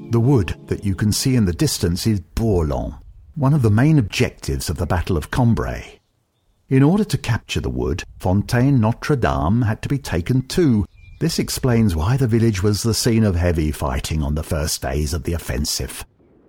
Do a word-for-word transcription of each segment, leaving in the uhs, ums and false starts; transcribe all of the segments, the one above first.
The wood that you can see in the distance is Bourlon, one of the main objectives of the Battle of Cambrai. In order to capture the wood, Fontaine Notre-Dame had to be taken too. This explains why the village was the scene of heavy fighting on the first days of the offensive.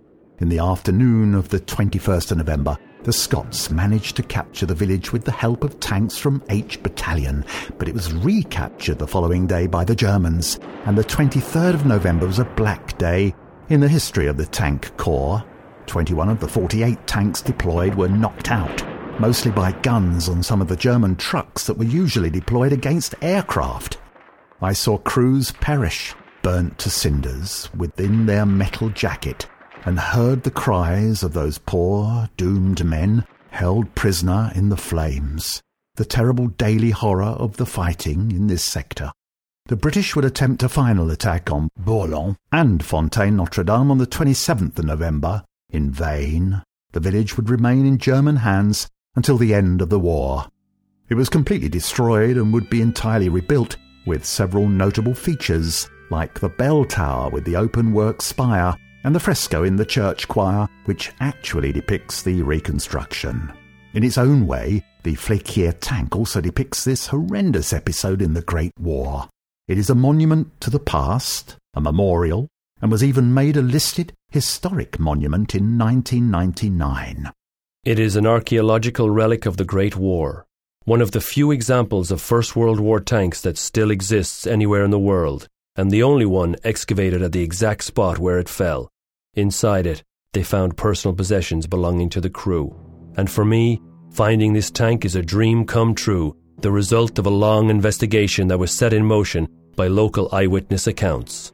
In the afternoon of the twenty-first of November, the Scots managed to capture the village with the help of tanks from H Battalion, but it was recaptured the following day by the Germans, and the twenty-third of November was a black day in the history of the Tank Corps. twenty-one of the forty-eight tanks deployed were knocked out, mostly by guns on some of the German trucks that were usually deployed against aircraft. I saw crews perish, burnt to cinders within their metal jacket, and heard the cries of those poor, doomed men held prisoner in the flames, the terrible daily horror of the fighting in this sector. The British would attempt a final attack on Bourlon and Fontaine Notre-Dame on the twenty-seventh of November. In vain. The village would remain in German hands until the end of the war. It was completely destroyed and would be entirely rebuilt, with several notable features, like the bell tower with the open-work spire and the fresco in the church choir, which actually depicts the reconstruction. In its own way, the Fléquier tank also depicts this horrendous episode in the Great War. It is a monument to the past, a memorial, and was even made a listed historic monument in nineteen ninety-nine. It is an archaeological relic of the Great War, one of the few examples of First World War tanks that still exists anywhere in the world, and the only one excavated at the exact spot where it fell. Inside it, they found personal possessions belonging to the crew. And for me, finding this tank is a dream come true, the result of a long investigation that was set in motion by local eyewitness accounts.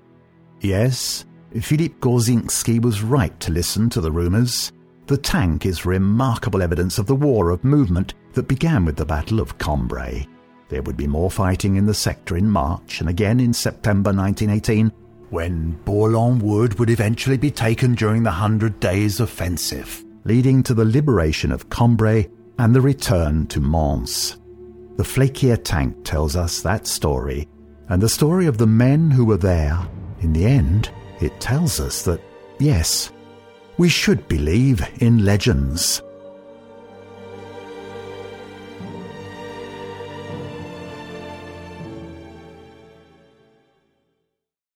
Yes, Philippe Gorzinski was right to listen to the rumours. The tank is remarkable evidence of the war of movement that began with the Battle of Cambrai. There would be more fighting in the sector in March and again in September nineteen eighteen, when Bourlon Wood would eventually be taken during the Hundred Days Offensive, leading to the liberation of Cambrai and the return to Mons. The Fléquier tank tells us that story, and the story of the men who were there. In the end, it tells us that, yes, we should believe in legends.